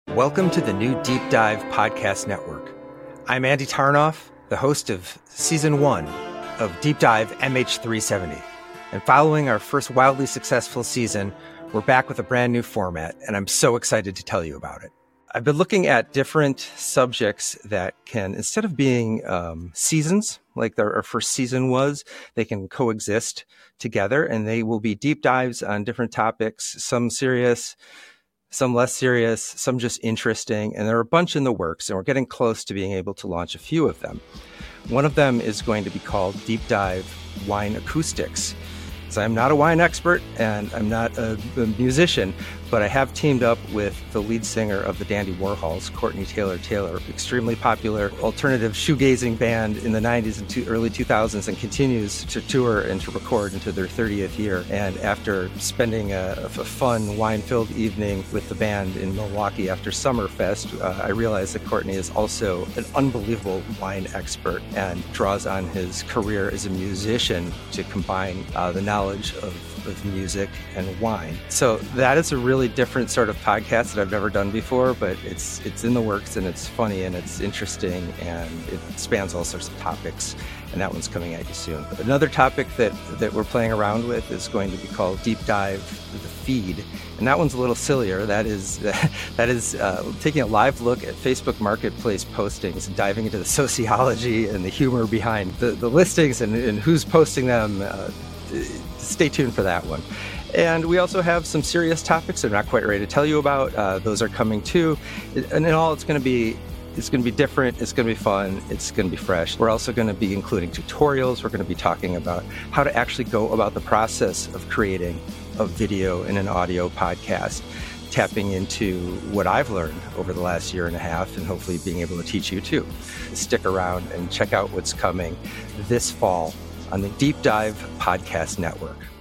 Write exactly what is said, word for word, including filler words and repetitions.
Welcome to the new Deep Dive Podcast Network. I'm Andy Tarnoff, the host of Season one of Deep Dive M H three seventy. And following our first wildly successful season, we're back with a brand new format, and I'm so excited to tell you about it. I've been looking at different subjects that can, instead of being um, seasons, like the, our first season was, they can coexist together, and they will be deep dives on different topics, some serious, some less serious, some just interesting, and there are a bunch in the works, and we're getting close to being able to launch a few of them. One of them is going to be called Deep Dive Wine Acoustics. So I'm not a wine expert and I'm not a, a musician, but I have teamed up with the lead singer of the Dandy Warhols, Courtney Taylor Taylor, extremely popular alternative shoegazing band in the nineties and two, early two thousands, and continues to tour and to record into their thirtieth year. And after spending a, a fun wine-filled evening with the band in Milwaukee after Summerfest, uh, I realized that Courtney is also an unbelievable wine expert and draws on his career as a musician to combine uh, the knowledge knowledge of, of music and wine. So that is a really different sort of podcast that I've never done before, but it's it's in the works and it's funny and it's interesting and it spans all sorts of topics. And that one's coming at you soon. Another topic that, that we're playing around with is going to be called Deep Dive the Feed. And that one's a little sillier. That is that is uh, taking a live look at Facebook Marketplace postings and diving into the sociology and the humor behind the, the listings and, and who's posting them. Uh, Stay tuned for that one. And we also have some serious topics I'm not quite ready to tell you about. Uh, those are coming too. And in all, it's going to be it's going to be different. It's going to be fun. It's going to be fresh. We're also going to be including tutorials. We're going to be talking about how to actually go about the process of creating a video and an audio podcast, tapping into what I've learned over the last year and a half and hopefully being able to teach you too. Stick around and check out what's coming this fall on the Deep Dive Podcast Network.